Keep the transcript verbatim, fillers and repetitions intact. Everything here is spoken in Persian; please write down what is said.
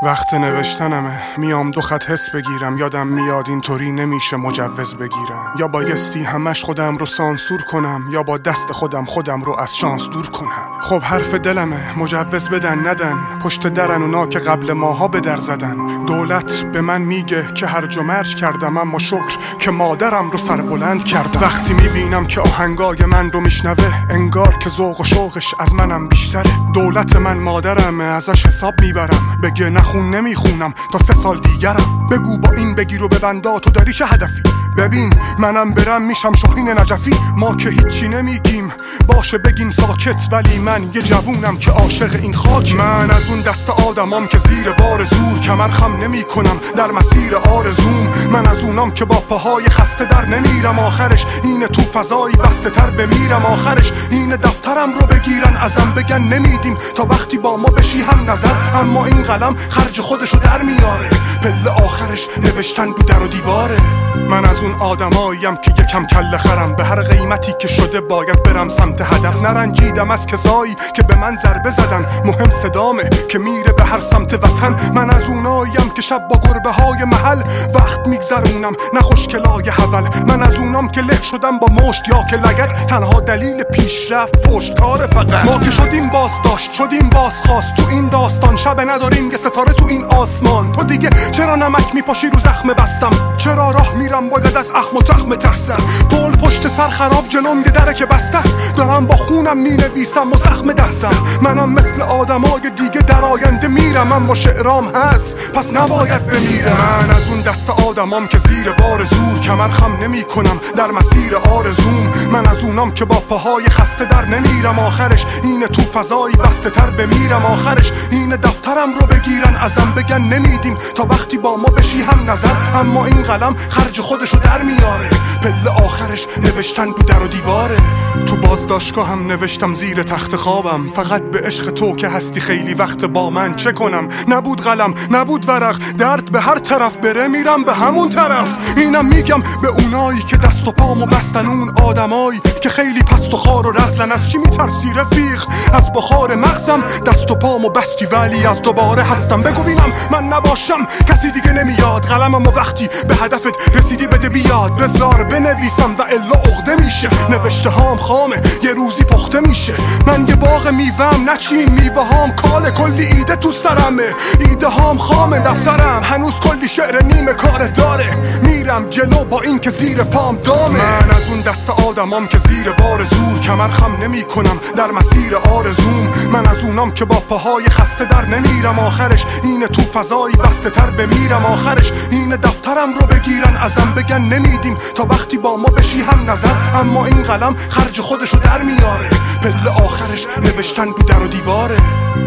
وقت نوشتنمه، میام دو خط حس بگیرم. یادم میاد اینطوری نمیشه مجوز بگیرم. یا بایستی همش خودم رو سانسور کنم، یا با دست خودم خودم رو از شانس دور کنم. خب حرف دلمه، مجوز بدن ندن، پشت درن اونا که قبل ماها به در زدن. دولت به من میگه که هرج و مرج کردم، اما شکر که مادرم رو سربلند کردم. وقتی میبینم که آهنگای من رو میشنوه، انگار که ذوق و شوقش از منم بیشتره. دولت من مادرمه، ازش حساب میبرم. بگه نخون نمیخونم تا سه سال دیگرم. بگو با این بگیر و ببندا تو داری چه هدفی؟ ببین منم برم میشم شاهین نجفی. ما که هیچی نمیگیم باشه بگین ساکت، ولی من یه جوونم که عاشق این خاک. من از اون دست آدمام که زیر بار زور کمر خم نمی کنم در مسیر آرزوم. من از اونام که با پاهای خسته در نمیرم. آخرش اینه تو فضایی بسته تر بمیرم. آخرش اینه دفترم رو بگیرن ازم بگن نمیدیم تا وقتی با ما بشی هم نظر. اما این قلم خرج خودشو در میاره، پله آخرش نوشتن رو در و دیواره. من از اون آدماییم که یکم کله خرم، به هر قیمتی که شده باید برم سمت هدف. نرنجیدم از کسایی که به من ضربه زدن، مهم صدامه که میره به هر سمت وطن. من از اوناییم که شب با گربه های محل وقت میگذرونم، نه خوشگلای حول. من از اونام که له شدم با مشت یا که لگد، تنها دلیل پیشرفت پشتکار فقط. ما که شدیم باز داشت شدیم باز خواست، تو این داستان شب نداریم یه ستاره تو این آسمان. تو دیگه چرا نمک میپاشی رو زخم بستم؟ چرا راه میرم باید از اخم و تخم ترسم؟ پل پشت سر خراب جلوم یه دره که بسته است، دارم با خونم مینویسم و زخم دستم. منم مثل آدمای دیگه در آینده میرم، اما شعرام هست پس نباید بمیرم. من از اون دست آدمام که زیر بار زور کمر خم نمی کنم در مسیر آرزوم. من از اونام که با پاهای خسته در نمیرم. آخرش اینه تو فضایی بسته تر بمیرم. آخرش اینه دفترم رو بگیرن ازم بگن نمیدیم تا وقتی با ما بشی هم نظر. اما این قلم خرج خودشو در میاره، پله آخرش نوشتن رو در و دیواره. تو بازداشتگاه هم نوشتم زیر تخت خوابم، فقط به عشق تو که هستی خیلی وقت با من. چه کنم؟ نبود قلم نبود ورق، درد به هر طرف بره میرم به همون طرف. اینم میگم به اونایی که دست و پامو بستن، اون آدمایی که خیلی پست و خار و رزلن. از چی میترسی رفیق؟ از بخار مغزم دست و پامو بستی ولی از دوباره هستم. بگو بینم من نباشم کسی دیگه نمیاد. قلمم و وقتی به هدفت رسیدی بده بیاد، بذار بنویسم و الا عقده میشه. نوشته هام خامه یه روزی پخته میشه. من یه باغ میوهم نچین میوه هام کاله، کلی ایده تو سرمه ایده هام خامه. دفترم هنوز کلی شعر نیمه کار داره، میرم جلو با این که زیر پام دامه. من از اون دست آدمام که زیر بار زور کمر خم نمی کنم در مسیر آرزوم. من از اونام که با پاهای خسته در نمیرم. آخرش اینه تو فضایی بسته تر بمیرم. آخرش اینه دفترم رو بگیرن ازم بگن نمیدیم تا وقتی با ما بشی هم نظر. اما این قلم خرج خودشو در میاره، پله آخرش نوشتن رو در و دیواره.